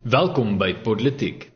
Welkom by Politiek.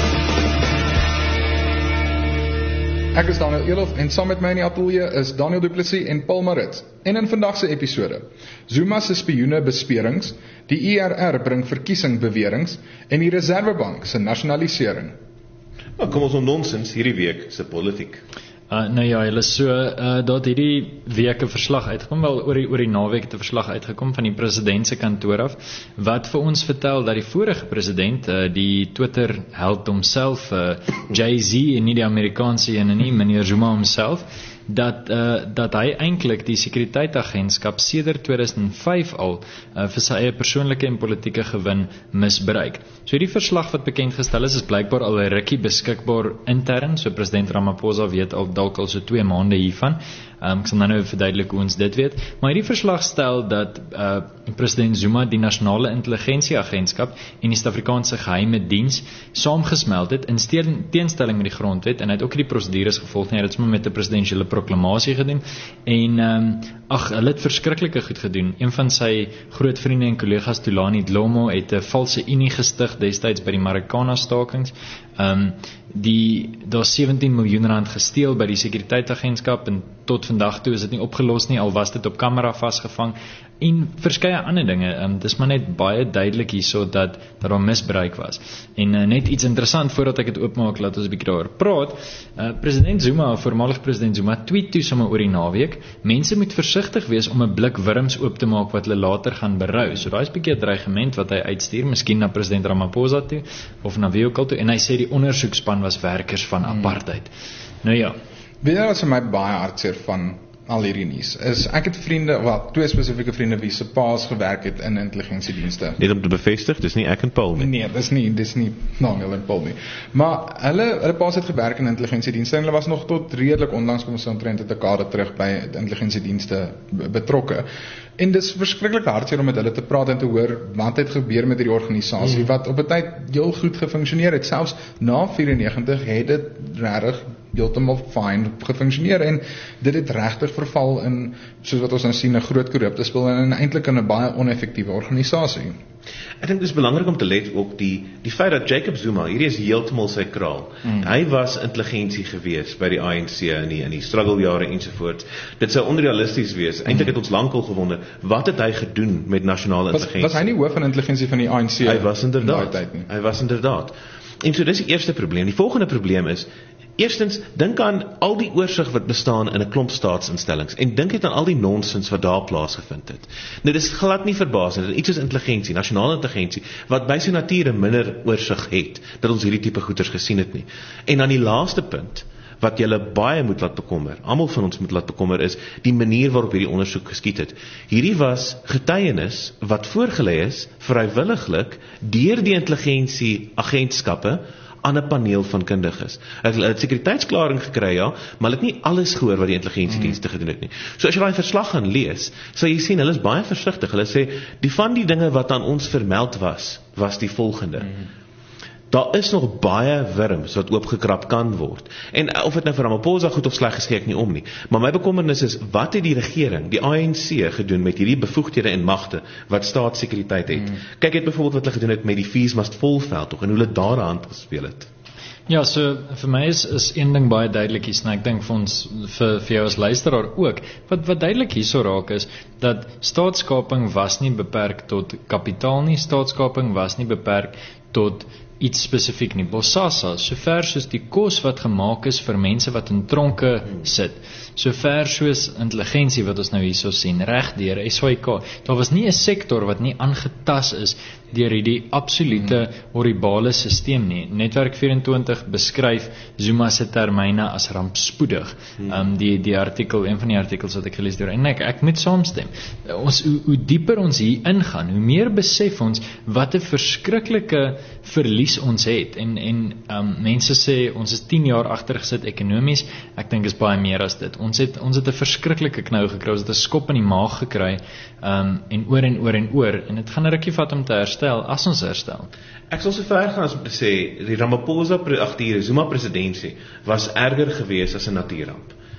Ek is Daniel Elof en saam met my in die ateljee is Daniel Du Plessis en Paul Maritz. En in vandag se episode, Zuma se spioene besperings, die IRR bring verkiesingsbewerings en die Reservebank se nasionalisering. Nou, kom ons nonsens hierdie week se politiek. Nou ja, hulle daar het hierdie week 'n verslag uitgekom, wel oor die naweek het 'n verslag uitgekom van die president se kantoor af, wat vir ons vertel dat die vorige president, die Twitter held homself, Jay-Z en nie die Amerikaanse ene nie, meneer Zuma homself, dat hy eintlik die sekuriteitsagentskap sedert 2005 al vir sy eie persoonlike en politieke gewin misbruik. So hierdie verslag wat bekend gestel is blykbaar al 'n rukkie beskikbaar intern, so president Ramaphosa weet al dalk al so 2 maande hiervan. Ek sal nou verduidelik hoe ons dit weet, maar hierdie verslag stel dat president Zuma die Nasionale Intelligensieagentskap en die Suid-Afrikaanse Geheime Diens saamgesmeld het in teenstelling met die grondwet, en hy het ook die prosedures gevolg, hy het dit sommer met 'n presidensiële proklamasie gedoen, en hulle het verskriklike goed gedoen. Een van sy groot vriende en kollegas, Thulani Dlomo, het 'n valse unie gestig destyds by die Marikana stakings. Daar 17 miljoen rand gesteel by die sekuriteitsagentskap, en tot vandag toe is dit nie opgelos nie, al was dit op kamera vasgevang, en verskeie ander dinge. Dis maar net baie duidelik hierso dat daar misbruik was. En net iets interessant voordat ek dit oopmaak, laat ons 'n bietjie daaroor praat. President Zuma, voormalig president Zuma, tweet toe sommer oor die naweek: mense moet versigtig wees om 'n blik wurms oop te maak wat hulle later gaan berou. So daai is 'n bietjie 'n dreigement wat hy uitstuur, miskien na president Ramaphosa toe of na wie ook al toe, en hy sê die ondersoekspan was werkers van apartheid. Nou ja. Weet jy wat vir my baie hartseer van al hierdie nuus is, ek het vriende, twee spesifieke vriende wie se paas gewerk het in intelligensiedienste. Net om te bevestig, dis nie ek en Paul nie. Nee, dis nie Daniel en Paul nie. Maar hulle paas het gewerk in intelligensiedienste en hulle was nog tot redelik onlangs, kom ons sê omtrent 'n dekade terug by intelligensiedienste betrokke. En dis verskriklik hartseer om met hulle te praat en te hoor wat het gebeur met hierdie organisasie wat op 'n tyd heel goed gefunksioneer het. Selfs na 94 het dit regtig heeltemal fyn gefunksioneer, en dit het regtig verval in, soos wat ons nou sien, 'n groot korrupte spel en eintlik in 'n baie oneffektiewe organisasie. Ek dink dis belangrik om te let op die feit dat Jacob Zuma, hierdie is heeltemal sy kraal. Hy was intelligensie gewees by die ANC in die struggle-jare ensovoorts. Dit sou onrealisties wees. Eintlik het ons lankal gewonder, wat het hy gedoen met nasionale intelligensie? Was hy nie hoof van intelligensie van die ANC? Hy was inderdaad. En so dis die eerste probleem. Die volgende probleem is, eerstens, dink aan al die oorsig wat bestaan in 'n klomp staatsinstellings, en dink net aan al die nonsens wat daar plaasgevind het. Nou, dis glad nie verbaasend dat iets soos intelligensie, nasionale intelligensie, wat by sy nature minder oorsig het, dat ons hierdie tipe goeders gesien het nie. En dan die laaste punt, wat julle baie moet laat bekommer, almal van ons moet laat bekommer, is die manier waarop hierdie ondersoek geskied het. Hierdie was getuienis wat voorgelê is, vrywilliglik, deur die intelligensieagentskappe, aan 'n paneel van kundiges. Hulle het sekuriteitsklaring gekry, ja, maar hulle het nie alles gehoor wat die intelligensiedienste gedoen het nie. So as jy daai verslag gaan lees, sal jy sien, hulle is baie versigtig. Hulle sê, die van die dinge wat aan ons vermeld was die volgende. Daar is nog baie wurms wat oopgekrap kan word. En of dit nou vir Ramaphosa goed of sleg is, gee ek nie om nie. Maar my bekommernis is, wat het die regering, die ANC, gedoen met hierdie bevoegdhede en magte wat staatssekuriteit het? Kyk net byvoorbeeld wat hulle gedoen het met die Fees Must Fall veld, en hoe hulle daar aan gespeel het. Ja, so vir my is een ding baie duidelik hier, en ek dink vir ons, vir jou as luisteraar ook, wat duidelik hierso raak is, dat staatskaping was nie beperk tot kapitaal nie, staatskaping was nie beperk tot iets spesifiek nie. Bosasa, sover soos die kos wat gemaak is vir mense wat in tronke sit, sover soos intelligensie wat ons nou hierso sien, regdeur SAIK, daar was nie 'n sektor wat nie aangetas is deur hierdie absolute horribale stelsel nie. Netwerk 24 beskryf Zuma se termyne as rampspoedig. Die artikel, een van die artikels wat ek gelees deur, en ek moet saamstem. Hoe dieper ons hier ingaan, hoe meer besef ons wat 'n verskriklike verlies ons het, en mense sê ons is 10 jaar agtergesit ekonomies. Ek dink is baie meer as dit. Ons het 'n verskriklike knou gekry, ons het 'n skop in die maag gekry, en oor, en dit gaan 'n rukkie vat om te herstel, as ons herstel. Ek sal so ver gaan as om te sê, die Zuma presidentsie was erger geweest as 'n natuurramp.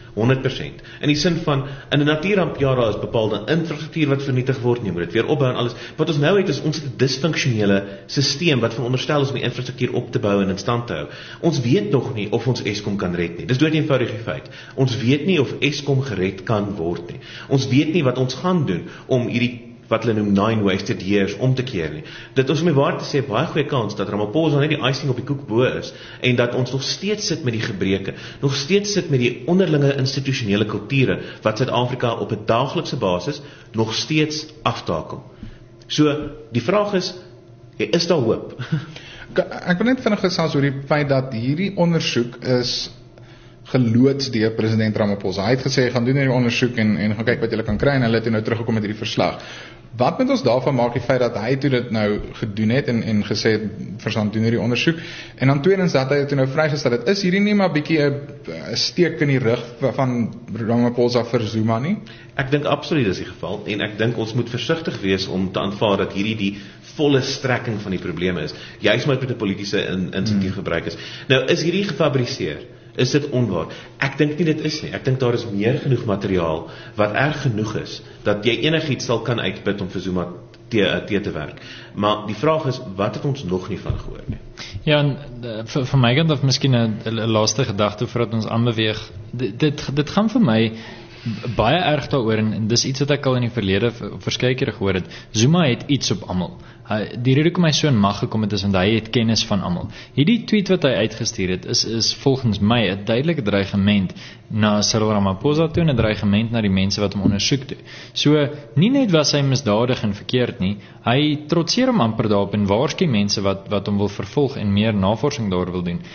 100%. In die sin van, in 'n natuurramp, ja, daar is bepaalde infrastruktuur wat vernietig word, jy moet dit weer opbou en alles. Wat ons nou het is, ons het 'n disfunksionele stelsel wat veronderstel is om die infrastruktuur op te bou en in stand te hou. Ons weet nog nie of ons Eskom kan red nie. Dis dood eenvoudig die feit. Ons weet nie of Eskom gered kan word nie. Ons weet nie wat ons gaan doen om hierdie wat hulle noem 9 wasted years om te keer nie. Dit ons om die waar te sê, baie goeie kans dat Ramaphosa net die icing op die koek bo is en dat ons nog steeds sit met die gebreke, nog steeds sit met die onderlinge institusionele kulture wat Suid-Afrika op 'n daaglikse basis nog steeds aftakel. So, die vraag is daar hoop? Ek wil net vinnig gesels oor die feit dat hierdie ondersoek is geloods deur president Ramaphosa. Hy het gesê, hy gaan doen hierdie ondersoek en gaan kyk wat julle kan kry en hulle het nou teruggekom met hierdie verslag. Wat moet ons daarvan maak die feit dat hy toe dit nou gedoen het en gesê het, verstaan doen hierdie ondersoek, en dan tweedens dat hy toe nou vrygestel het, is hierdie nie maar bietjie 'n steek in die rug van Ramaphosa vir Zuma nie? Ek dink absoluut dis die geval, en ek dink ons moet versigtig wees om te aanvaar dat hierdie die volle strekking van die probleme is, juis omdat met 'n politieke insentief gebruik is. Nou, is hierdie gefabriseer? Is dit onwaar? Ek dink nie dit is nie. Ek dink daar is meer genoeg materiaal wat erg genoeg is, dat jy enigiets sal kan uitbid om vir Zuma te werk. Maar die vraag is, wat het ons nog nie van gehoor nie? Ja, en vir my kant of miskien 'n laaste gedagte voordat ons aanbeweeg. Dit gaan vir my baie erg daaroor, en dis iets wat ek al in die verlede verskeie kere gehoor het. Zuma het iets op almal. Die rede hoekom hy so in mag gekom het is want hy het kennis van almal. Hierdie tweet wat hy uitgestuur het is volgens my 'n duidelike dreigement na Cyril Ramaphosa toe, en 'n dreigement na die mense wat hom ondersoek toe. So, nie net was hy misdadig en verkeerd nie, hy trotseer hom amper daarop en waarsku mense wat hom wil vervolg en meer navorsing daar wil doen.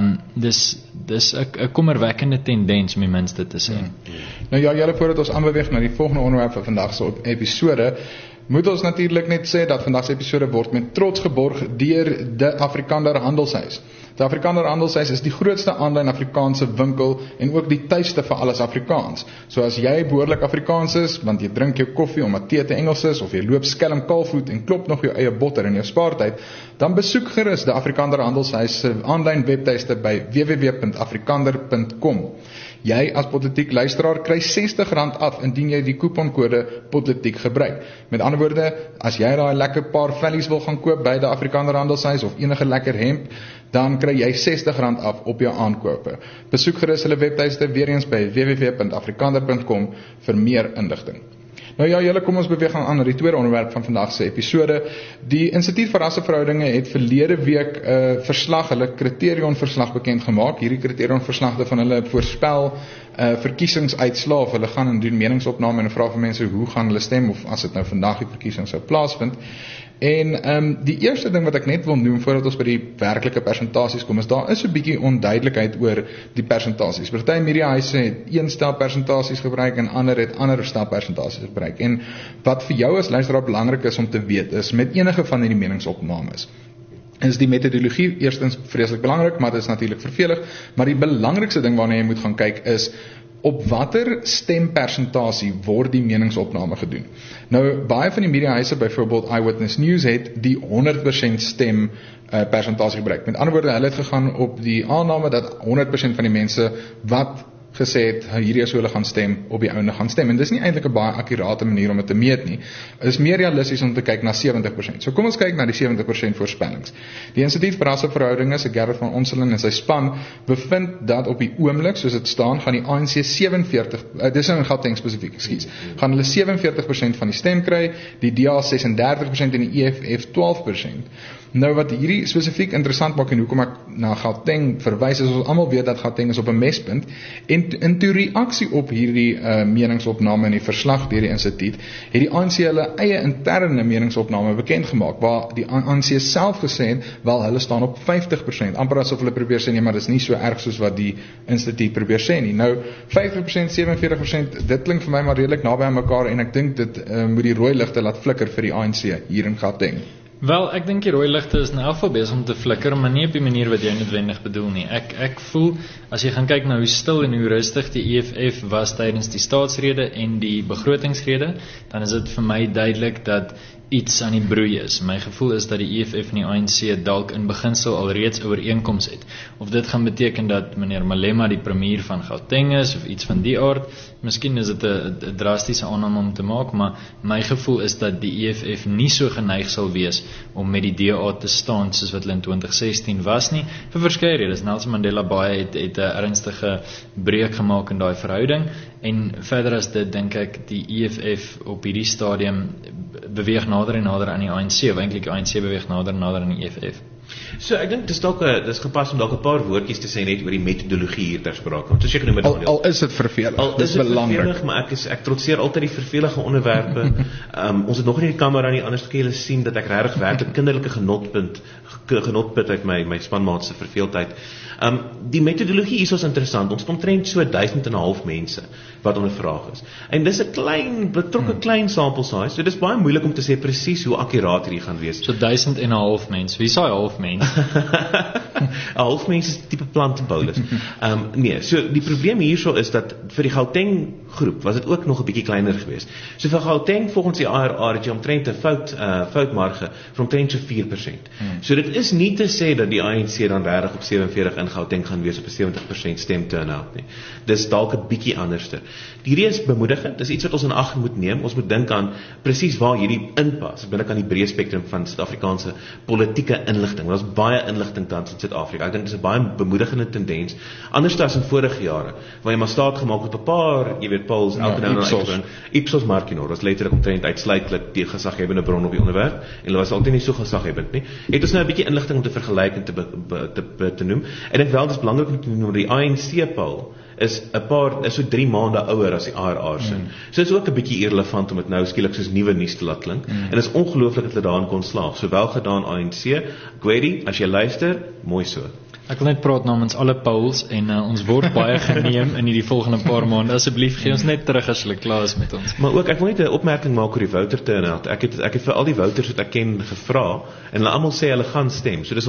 Dis 'n kommerwekkende tendens om die minste te sê. Nou ja, julle voordat ons aanbeweeg na die volgende onderwerp van vandag se episode, moet ons natuurlik net sê dat vandag se episode word met trots geborg deur die Afrikaner Handelshuis. Die Afrikaner Handelshuis is die grootste aanlyn Afrikaanse winkel en ook die tuiste vir alles Afrikaans. So as jy behoorlik Afrikaans is, want jy drink jou koffie omdat tee te Engels is, of jy loop skelm kaalvoet en klop nog jou eie botter in jou spaartyd, dan besoek gerus die Afrikaner Handelshuis se aanlyn webtuiste by www.afrikaner.com. Jy as politiek luisteraar kry R60 af indien jy die couponkode politiek gebruik. Met ander woorde, as jy daai lekker paar vellies wil gaan koop by die Afrikaner Handelshuis of enige lekker hemp, dan kry jy R60 af op jou aankope. Besoek gerus hulle webtuiste weer eens by www.afrikaner.com vir meer inligting. Nou ja, julle, kom ons beweeg aan na die tweede onderwerp van vandag se episode. Die Instituut vir Rasseverhoudinge het verlede week 'n verslag, hulle kriterionverslag bekend gemaak. Hierdie kriterionverslag van hulle voorspel verkiesingsuitslae, of hulle gaan en doen meningsopname en vra vir mense hoe gaan hulle stem, of as dit nou vandag die verkiesing sou plaasvind. En die eerste ding wat ek net wil noem voordat ons by die werklike persentasies kom, is daar is 'n bietjie onduidelikheid oor die persentasies. Party mediahuise het een stel persentasies gebruik en ander het ander stel persentasies gebruik. En wat vir jou as luisteraar belangrik is om te weet, is met enige van hierdie meningsopnames is die metodologie eerstens vreeslik belangrik, maar dit is natuurlik vervelig, maar die belangrikste ding waarna jy moet gaan kyk is, op watter stempersentasie word die meningsopname gedoen? Nou, baie van die mediahuise, byvoorbeeld Eyewitness News, het die 100% stem persentasie gebruik. Met ander woorde, hulle het gegaan op die aanname dat 100% van die mense wat gesê het, hierdie is hoe hulle gaan stem, op die ouene gaan stem. En dis nie eintlik 'n baie akkurate manier om dit te meet nie. Dit is meer realisties om te kyk na 70%. So kom ons kyk na die 70% voorspellings. Die Instituut vir Rasseverhoudinge, se Gerrit van Onselen en sy span, bevind dat op die oomblik, soos dit staan, gaan die ANC 47, dis in Gauteng spesifiek, gaan hulle 47% van die stem kry, die DA 36% en die EFF 12%. Nou wat hierdie spesifiek interessant maak en hoekom ek na Gauteng verwys is, ons almal weet dat Gauteng is op 'n mespunt, en in toe reaksie op hierdie meningsopname in die verslag deur die instituut, het die ANC hulle eie interne meningsopname bekend gemaak, waar die ANC self gesê het, wel hulle staan op 50%, amper asof hulle probeer sê, nee, maar dis nie so erg soos wat die instituut probeer sê nie. Nou, 50%, 47%, dit klink vir my maar redelik naby aan mekaar, en ek dink dit moet die rooi ligte laat flikker vir die ANC hier in Gauteng. Wel, ek dink die rooi ligte is in elk geval besig om te flikker, maar nie op die manier wat jy noodwendig bedoel nie. Ek voel, as jy gaan kyk na hoe stil en hoe rustig die EFF was tydens die staatsrede en die begrotingsrede, dan is dit vir my duidelik dat iets aan die broei is. My gevoel is dat die EFF en die ANC dalk in beginsel alreeds ooreenkoms het. Of dit gaan beteken dat meneer Malema die premier van Gauteng is, of iets van die aard. Miskien is dit 'n drastiese aanname om te maak, maar my gevoel is dat die EFF nie so geneig sal wees om met die DA te staan soos wat hulle in 2016 was nie, vir verskeie redes. Nelson Mandela Bay het 'n ernstige breuk gemaak in daai verhouding, en verder as dit dink ek die EFF op hierdie stadium beweeg nader en nader aan die ANC, of eintlik die ANC beweeg nader en nader aan die EFF. So ek dink dis gepas om dalk 'n paar woordjies te sê net oor die metodologie hier ter sprake. Want soos jy genoem het, al is dit vervelig. Al is dit vervelig, maar ek trotseer altyd die vervelige onderwerpe. Ons het nog nie die kamera nie, anders kan julle sien dat ek regtig werklik kinderlike genotput uit my spanmaat se verveeldheid. Die metodologie hier is interessant. Ons omtrent so 1,500 mense wat ondervraag is. En dis 'n betrokke klein sample size. So dis baie moeilik om te sê presies hoe akkuraat hierdie gaan wees. So 1,500 mense. Wie is daai half mens? 'n half mens is tipe plantenboulis. Nee, so die probleem hierso is dat vir die Gauteng groep was dit ook nog 'n bietjie kleiner geweest. So vir Gauteng volgens die IRR het jy omtrent 'n foutmarge van omtrent so 4%. So dit is nie te sê dat die ANC dan regtig op 47 in Gauteng gaan wees op 'n 70% stem turnout nie. Dis dalk 'n bietjie anderster. Hierdie is bemoedigend, dis iets wat ons in ag moet neem. Ons moet dink aan presies waar hierdie inpas binne aan die breë spektrum van Suid-Afrikaanse politieke inligting. Daar's baie inligting tans in Suid-Afrika. Ek dink dis 'n baie bemoedigende tendens. Anders as in vorige jare, waar jy maar staat gemaak het op 'n paar, jy weet, polls elke nou uitgebring. Ipsos Markinor was letterlik omtrent uitsluitlik die gesaghebende bron op die onderwerp, en hulle was altyd nie so gesaghebbend nie. Het ons nou 'n bietjie inligting om te vergelyk en te noem. En ek wel dis belangrik om te noem die ANC poll is so 3 maande ouer as die IRR se. So dit is ook 'n bietjie irrelevant om dit nou skielik soos nuwe nuus te laat klink. En dit is ongelooflik dat hulle daarin kon slaag. So wel gedaan ANC. Gwedi, as jy luister, mooi so. Ek wil net praat namens alle polls en ons word baie geneem in hierdie volgende paar maande. Asseblief gee ons net terug as hulle klaar is met ons. Maar ook ek wil net 'n opmerking maak oor die voter turnout. Ek het vir al die voters wat ek ken gevra en hulle almal sê hulle gaan stem. So dis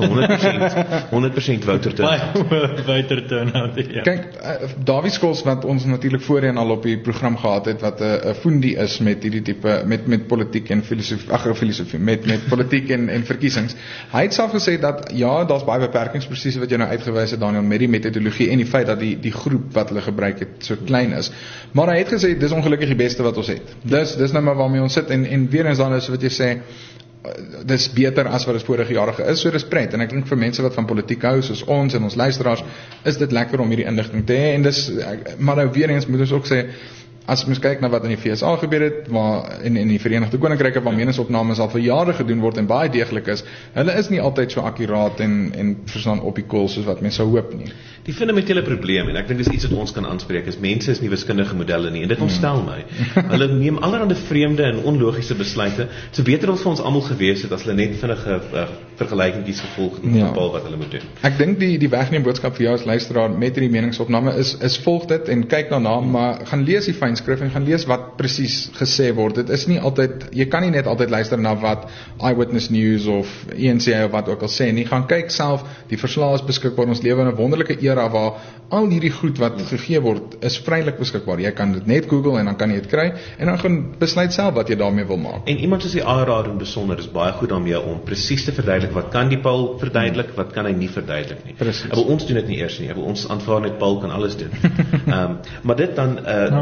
100% voter turnout. Voter turnout. Ja. Kyk, Dawie Skols wat ons natuurlik voorheen al op die program gehad het wat 'n foendie is met hierdie tipe met politiek en filosofie, met politiek en verkiesings. Hy het self gesê dat ja, daar's baie beperkings presies wat jy nou uitgewys het, Daniel, met die metodologie en die feit dat die groep wat hulle gebruik het so klein is. Maar hy het gesê dis ongelukkig die beste wat ons het. Dis nou maar waarmee ons sit en weer eens dan is wat jy sê, dis beter as wat dit vorige jare is. So dis pret en ek dink vir mense wat van politiek hou soos ons en ons luisteraars, is dit lekker om hierdie inligting te hê en dis maar nou weer eens moet ons ook sê, as mens kyk na wat in die VSA gebeur het, waar in die Verenigde Koninkryke waar meningsopnames al vir jare gedoen word en baie deeglik is, hulle is nie altyd so akkuraat en verstaan op die koel soos wat mense sou hoop nie. Die fundamentele probleem, en ek dink dis iets wat ons kan aanspreek, is mense is nie wiskundige modelle nie, en dit ontstel my. Hulle neem allerhande vreemde en onlogiese besluite. So beter ons vir ons almal gewees het as hulle net vinnige vergelykingkies gevolg het met bepaal wat hulle moet doen. Ek dink die wegneem boodskap vir jou as luisteraar met hierdie meningsopname is volg dit en kyk daarna, maar gaan lees die skrif en gaan lees wat presies gesê word. Dit is nie altyd, jy kan nie net altyd luister na wat Eyewitness News of ENCA of wat ook al sê nie. Gaan kyk self, die verslae is beskikbaar. Ons lewe in 'n wonderlike era waar al hierdie goed wat gegee word is vrylik beskikbaar. Jy kan dit net Google en dan kan jy dit kry en dan gaan besluit self wat jy daarmee wil maak. En iemand soos die IRR in besonder is baie goed daarmee om presies te verduidelik wat kan die Paul verduidelik, wat kan hy nie verduidelik nie. Presies. Maar ons doen dit nie eers nie. Ons aanvaar net Paul kan alles doen. Maar dit dan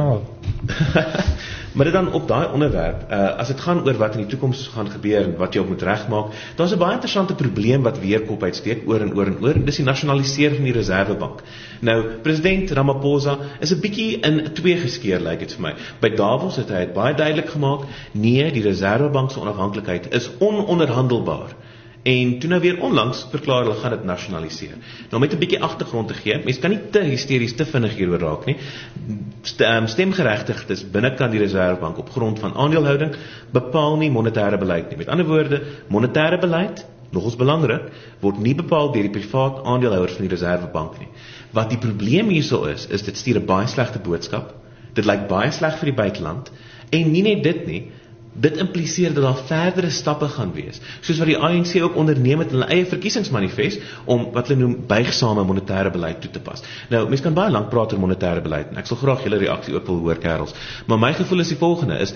maar dit dan op daai onderwerp, as dit gaan oor wat in die toekoms gaan gebeur en wat jy op moet regmaak, daar's 'n baie interessante probleem wat weer kop uitsteek oor en oor en oor, en dis die nasionalisering van die Reservebank. Nou, president Ramaphosa is 'n bietjie in twee geskeer, lyk dit vir my. By Davos het hy baie duidelik gemaak, nee, die Reservebank se onafhanklikheid is ononderhandelbaar. En toe nou weer onlangs verklaar hulle gaan dit nasionaliseer. Nou met 'n bietjie agtergrond te gee, mense kan nie te hysteries te vinnig hieroor raak nie. Stemgeregtigdes binnekant die Reservebank op grond van aandelehouding bepaal nie monetêre beleid nie. Met ander woorde, monetêre beleid, nogals belangrik, word nie bepaal deur die privaat aandeelhouers van die Reservebank nie. Wat die probleem hierso is dit stuur 'n baie slegte boodskap. Dit lyk baie sleg vir die buiteland en nie net dit nie. Dit impliseer dat daar verdere stappe gaan wees, soos wat die ANC ook onderneem het in hulle eie verkiesingsmanifest om wat hulle noem buigsame monetêre beleid toe te pas. Nou, mense kan baie lank praat oor monetêre beleid en ek sal graag julle reaksie ook wil hoor, kerels. Maar my gevoel is die volgende is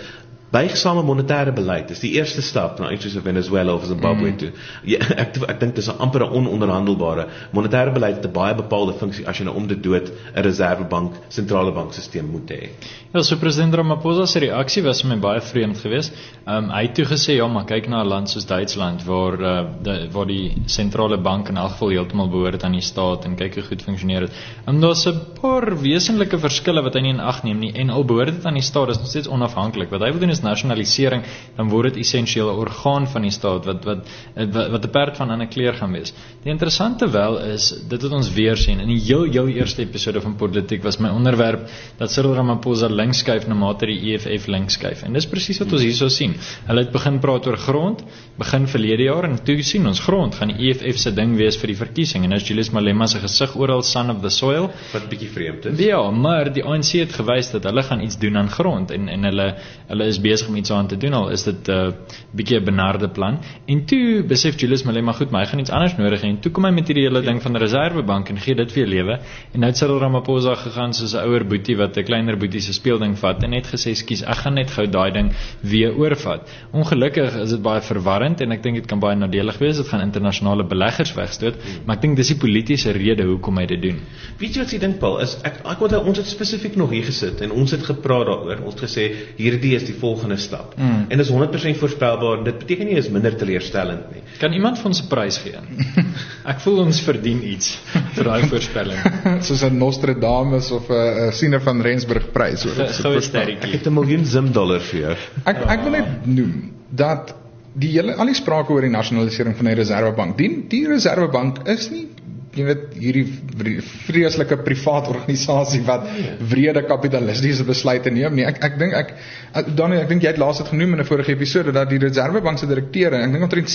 Buigsame monetêre beleid is die eerste stap na iets soos Venezuela of Zimbabwe toe. Ja, ek dink dis 'n amper 'n ononderhandelbare monetêre beleid het 'n baie bepaalde funksie as jy nou om dit dood 'n reservebank, sentrale bankstelsel moet hê. Ja, so president Ramaphosa se reaksie was vir my baie vreemd geweest. Hy het toe gesê, ja, maar kyk na 'n land soos Duitsland waar die sentrale bank in elk geval heeltemal behoort aan die staat en kyk hoe goed funksioneer dit. Daar's 'n paar wesenlike verskille wat hy nie in ag neem nie en al behoort dit aan die staat, is nog steeds onafhanklik. Wat hy wil doen is nasionalisering, dan word dit essensieel 'n orgaan van die staat wat 'n perd van 'n ander kleur gaan wees. Die interessante wel is dit wat ons weer sien in die heel eerste episode van Politiek was my onderwerp dat Cyril Ramaphosa links skuif na mate die EFF links skuif. En dis presies wat ons hierso sien. Hulle het begin praat oor grond, begin verlede jaar en toe sien ons grond gaan die EFF se ding wees vir die verkiesing en as Julius Malema se gesig oral son of the soil, wat bietjie vreemd is. Ja, maar die ANC het gewys dat hulle gaan iets doen aan grond en hulle is besig om iets aan te doen, al is dit bietjie 'n benarde plan. En toe besef Julius Malema goed, maar hy gaan iets anders nodig hê en toe kom hy met hierdie hele ding van die Reservebank en gee dit vir lewe. En nou het Cyril Ramaphosa gegaan soos 'n ouer boetie wat 'n kleiner boetie se speelding vat en net gesê, "Skus, ek gaan net gou daai ding weer oorvat." Ongelukkig is dit baie verwarrend en ek dink dit kan baie nadelig wees. Dit gaan internasionale beleggers wegstoot, maar ek dink dis die politiese rede hoekom hy dit doen. Weet jy wat ek dink, Paul, is ek onthou ons het spesifiek nog hier gesit en ons het gepraat daaroor. Ons het gesê hierdie is die volgende stap. En dis 100% voorspelbaar en dit beteken nie is minder teleurstellend nie. Kan iemand vir ons 'n prys gee? Ek voel ons verdien iets vir daai voorspelling. Soos 'n Nostradamus of 'n Siener van Rensburg prys. Goeie sterretjie. Ek het $1 miljoen Zim-dollar vir jou. Ek wil net noem dat al die sprake oor die nasionalisering van die Reservebank, die Reservebank is nie hierdie vreeslike privaat organisasie wat wrede kapitalistiese besluite neem nie. Ek dink jy het laas dit genoem in 'n vorige episode dat die Reservebank se direkteure, ek dink omtrent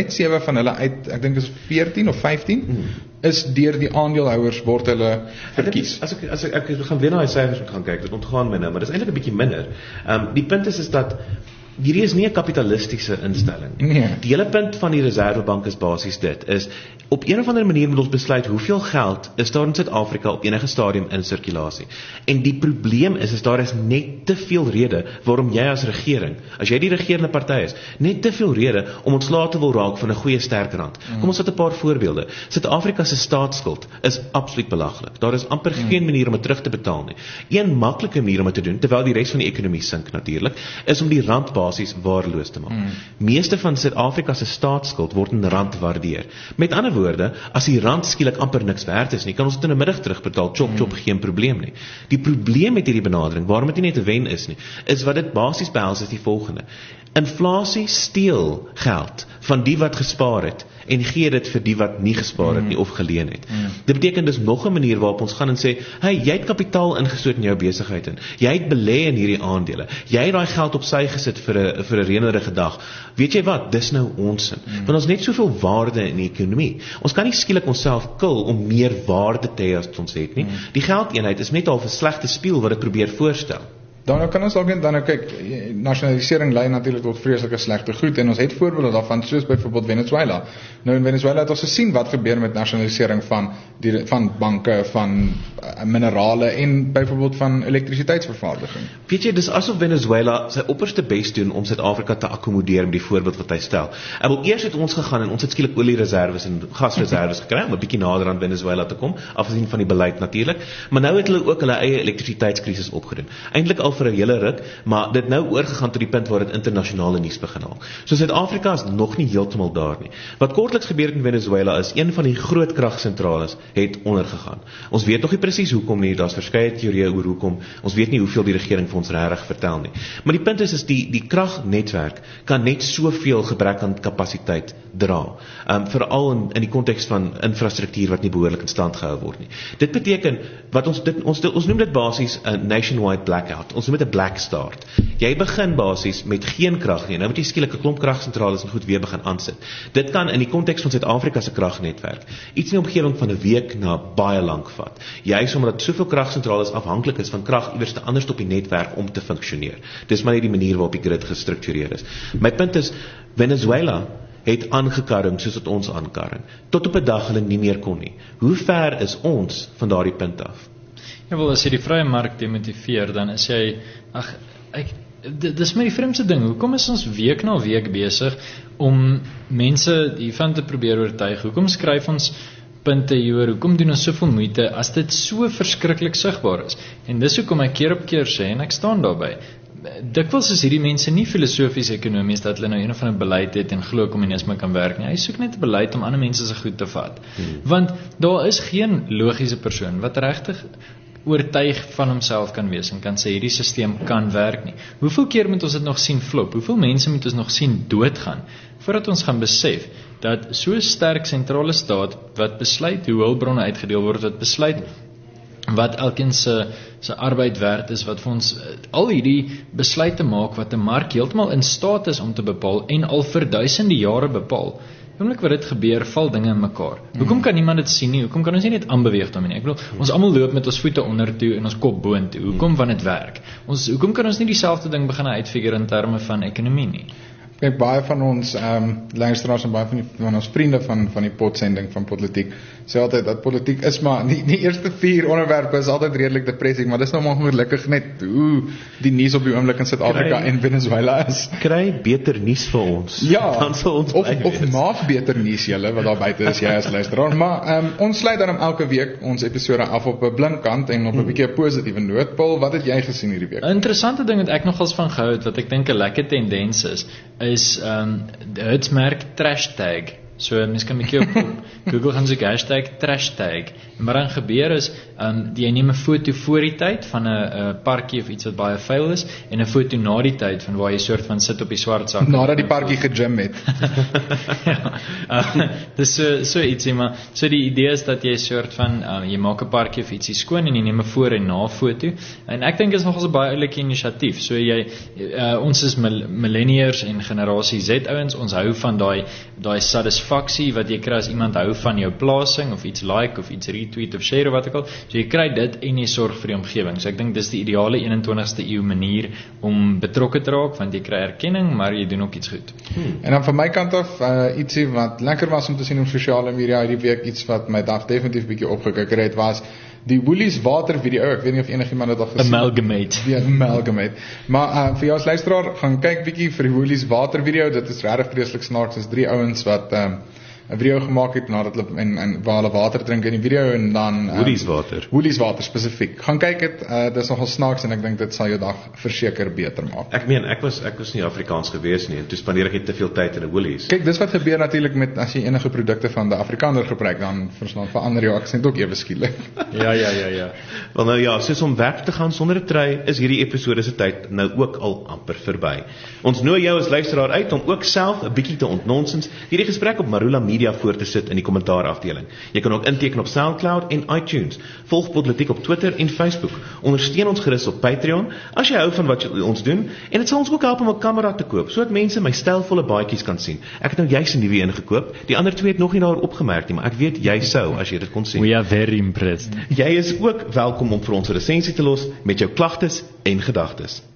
7 van hulle uit, ek dink is 14 of 15 is deur die aandeelhouers word hulle verkies. As ek gaan weer na die syfers gaan kyk, dit ontgaan my nou, maar dis eintlik 'n bietjie minder. Die punt is dat hierdie is nie 'n kapitalistiese instelling. Nee. Die hele punt van die Reservebank is basies dit, is op een of ander manier moet ons besluit hoeveel geld is daar in Suid-Afrika op enige stadium in sirkulasie. En die probleem is daar is net te veel rede waarom jy as regering, as jy die regerende party is, net te veel rede om ontslae te wil raak van 'n goeie sterk rand. Kom ons vat 'n paar voorbeelde. Suid-Afrika se staatsskuld is absoluut belaglik. Daar is amper geen manier om dit terug te betaal nie. Een maklike manier om dit te doen, terwyl die res van die ekonomie sink natuurlik, is om die rand basies waardeloos te maak. Meeste van Suid-Afrika se staatsskuld word in rand waardeer. Met ander woorde, as die rand skielik amper niks werd is nie, kan ons dit in 'n middag terugbetaal, chop, geen probleem nie. Die probleem met hierdie benadering, waarom dit nie net 'n wen is nie, is wat dit basies behels is die volgende. Inflasie steel geld van die wat gespaar het en gee dit vir die wat nie gespaar het nie of geleen het. Dit beteken dis nog 'n manier waarop ons gaan en sê, hey, jy het kapitaal ingestoot in jou besigheid in. Jy het belê in hierdie aandele. Jy het daai geld op sy gesit vir 'n reënerige dag. Weet jy wat? Dis nou ons. Want ons net soveel waarde in die ekonomie. Ons kan nie skielik onsself kil om meer waarde te hê as ons het nie. Die geldeenheid is net al 'n slegte spieël wat dit probeer voorstel. Dan kan ons dan kyk, nasionalisering lei natuurlik tot vreeslike slegte goed en ons het voorbeelde daarvan soos byvoorbeeld Venezuela. Nou in Venezuela het ons gesien wat gebeur met nasionalisering van banke, van minerale en byvoorbeeld van elektrisiteitsvervaardiging. Weet jy, dis asof Venezuela sy opperste bes doen om Suid-Afrika te akkommodeer met die voorbeeld wat hy stel. Eers het ons gegaan en ons het skielik oliereserwes en gasreserwes gekry om 'n bietjie nader aan Venezuela te kom, afgesien van die beleid natuurlik, maar nou het hulle ook hulle eie elektrisiteitskrisis opgedoen. Eintlik al vir 'n hele ruk, maar dit nou oorgegaan tot die punt waar dit internasionale nuus begin haal. So Suid-Afrika is nog nie heeltemal daar nie. Wat kortliks gebeur het in Venezuela is een van die groot kragsentrales het ondergegaan. Ons weet nog nie presies hoekom nie, daar's verskeie teorieë oor hoekom. Ons weet nie hoeveel die regering vir ons regtig vertel nie. Maar die punt is die kragnetwerk kan net soveel gebrek aan kapasiteit dra. Veral in die konteks van infrastruktuur wat nie behoorlik in stand gehou word nie. Dit beteken wat ons noem dit basies 'n nationwide blackout. Ons noem dit 'n black start. Jy begin basies met geen krag nie. Nou moet jy skielik 'n klomp kragsentrales en goed weer begin aansit. Dit kan in die konteks van Suid-Afrika se kragnetwerk iets in die omgewing van 'n week na baie lank vat. Juist omdat soveel kragsentrales afhanklik is van krag iewers te anders op die netwerk om te funksioneer. Dis maar nie die manier waarop die grid gestruktureer is. My punt is Venezuela het aangekarring soos wat ons aankarring. Tot op 'n dag hulle nie meer kon nie. Hoe ver is ons van daardie punt af? Ja, wel, as jy die vrye mark demotiveer, dan is jy, dis maar die vreemdste ding. Hoekom is ons week na week besig om mense hiervan te probeer oortuig? Hoekom skryf ons punte hieroor? Hoekom doen ons soveel moeite as dit so verskriklik sigbaar is? En dis hoekom ek keer op keer sê, en ek staan daarby, dikwels is hierdie mense nie filosofies ekonomies dat hulle nou een of ander beleid het en glo kommunisme kan werk nie. Hy soek net 'n beleid om ander mense se goed te vat. Want daar is geen logiese persoon wat regtig oortuig van homself kan wees en kan sê hierdie stelsel kan werk nie. Hoeveel keer moet ons dit nog sien flop? Hoeveel mense moet ons nog sien doodgaan voordat ons gaan besef dat so 'n sterk sentrale staat wat besluit hoe hulpbronne uitgedeel word, wat besluit wat elkeen se arbeid werd is, wat vir ons al hierdie besluite maak wat 'n mark heeltemal in staat is om te bepaal en al vir duisende jare bepaal. Oomblik wat dit gebeur, val dinge in mekaar. Hoekom kan niemand dit sien nie? Hoekom kan ons nie net aanbeweeg daarmee nie? Ek bedoel, ons almal loop met ons voete onder toe en ons kop boontoe. Hoekom van dit werk? Hoekom kan ons nie dieselfde ding begin uitfigure in terme van ekonomie nie? Kijk, baie van ons luisteraars en baie van ons vriende van die potsending van politiek sê altyd dat politiek is maar die eerste 4 onderwerpe is altyd redelik depressief, maar dis nou maar gelukkig net hoe die nuus op die oomblik in Suid-Afrika en Venezuela is. Kry beter nuus vir ons. Ja, dan sal ons of maak beter nuus julle wat daar buite is, jy as luisteraar. Maar ons sluit dan elke week ons episode af op 'n blink kant en op 'n bietjie 'n positiewe noot. Paul, wat het jy gesien hierdie week? 'n Interessante ding wat ek nogals van gehou het, wat ek dink 'n lekker tendens is het merk trash tag. So mens kan 'n bietjie op Google gaan soek hashtag trash tag. En wat dan gebeur is, jy neem 'n foto voor die tyd van 'n parkie of iets wat baie vuil is en 'n foto na die tyd van waar jy soort van sit op die swart sak. Nadat die parkie gegym het. Ja, dis so ietsie, maar so die idee is dat jy soort van jy maak 'n parkie of ietsie skoon en jy neem 'n voor en na foto. En ek dink is nogals 'n baie oulike inisiatief. So ons is millennials en generasie Z ouens, ons hou van daai satisfaksie wat jy kry as iemand hou van jou plasing of iets like of iets retweet of share of wat ook al. So jy kry dit en jy sorg vir die omgewing. So ek dink dis die ideale 21ste eeu manier om betrokke te raak, want jy kry erkenning, maar jy doen ook iets goed. En dan van my kant af ietsie wat lekker was om te sien op sosiale media hierdie week, iets wat my dag definitief bietjie opgekikker het, was die Woolies water video. Ek weet nie of enigiemand dit al gesien het. Ja, Amalgamate. Maar vir jou as luisteraar, gaan kyk bietjie vir die Woolies water video. Dit is regtig vreeslik snaaks. Dis 3 ouens wat 'n video gemaak het nadat hulle en waar hulle water drink in die video en dan Woolies water spesifiek. Gaan kyk dit, dis nogal snaaks en ek dink dit sal jou dag verseker beter maak. Ek meen, ek was nie Afrikaans gewees nie en toe spandeer ek net te veel tyd in 'n Woolies. Kyk, dis wat gebeur natuurlik met as jy enige produkte van die Afrikaner gebruik, dan verander jou aksent ook ewe skielik. Ja. Wel nou ja, soos om werk te gaan sonder 'n trui, is hierdie episode se tyd nou ook al amper verby. Ons nooi jou as luisteraar uit om ook self 'n bietjie te ontnonsens hierdie gesprek op Marula Media voor te sit in die kommentaarafdeling. Jy kan ook inteken op SoundCloud en iTunes. Volg Politiek op Twitter en Facebook. Ondersteun ons gerus op Patreon as jy hou van wat ons doen en dit sal ons ook help om 'n kamera te koop sodat mense my stylvolle baadjies kan sien. Ek het nou juis 'n nuwe een gekoop. Die ander 2 het nog nie daarop opgemerk nie, maar ek weet jy sou as jy dit kon sien. We are very impressed. Jy is ook welkom om vir ons 'n resensie te los met jou klagtes en gedagtes.